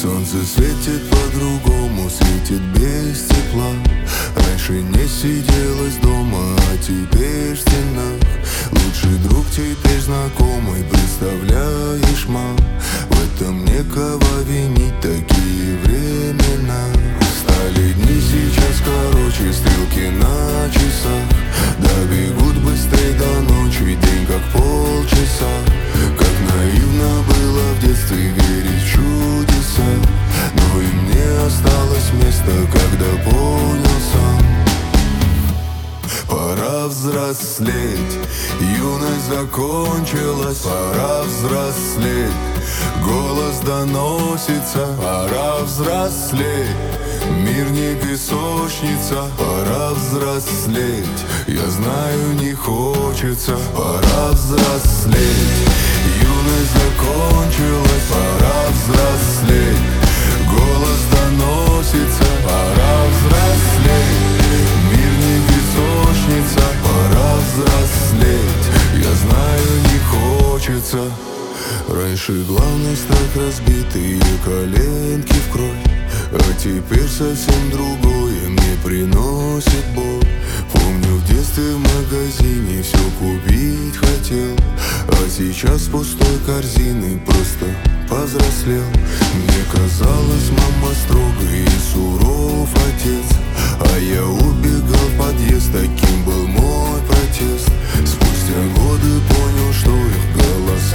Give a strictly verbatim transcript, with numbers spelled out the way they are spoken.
Солнце светит по-другому, светит без тепла. Раньше не сиделось дома, а теперь в стенах. Лучший друг теперь знакомый, представляешь, ма? В этом некого винить, такие времена. Стали дни сейчас короче, стрелки на часах. Да бегут быстрее до ночи, день как полчаса. Как наивно было в детстве верить в чудеса. Но и мне осталось место, когда понял сам. Пора взрослеть, юность закончилась. Пора взрослеть, голос доносится. Пора взрослеть, мир не песочница. Пора взрослеть, я знаю, не хочется. Пора взрослеть, юность закончилась. Пора взрослеть, голос доносится. Пора взрослеть, мир не песочница. Пора взрослеть, я знаю, не хочется. Раньше главный страх разбитые коленки в кровь, а теперь совсем другое мне приносит боль. Помню, в детстве в магазине все купить хотел, а сейчас с пустой корзины просто повзрослел. Мне казалось, мама строгая и суров отец, а я убегал в подъезд, таким был мой протест. Спустя годы понял, что их голоса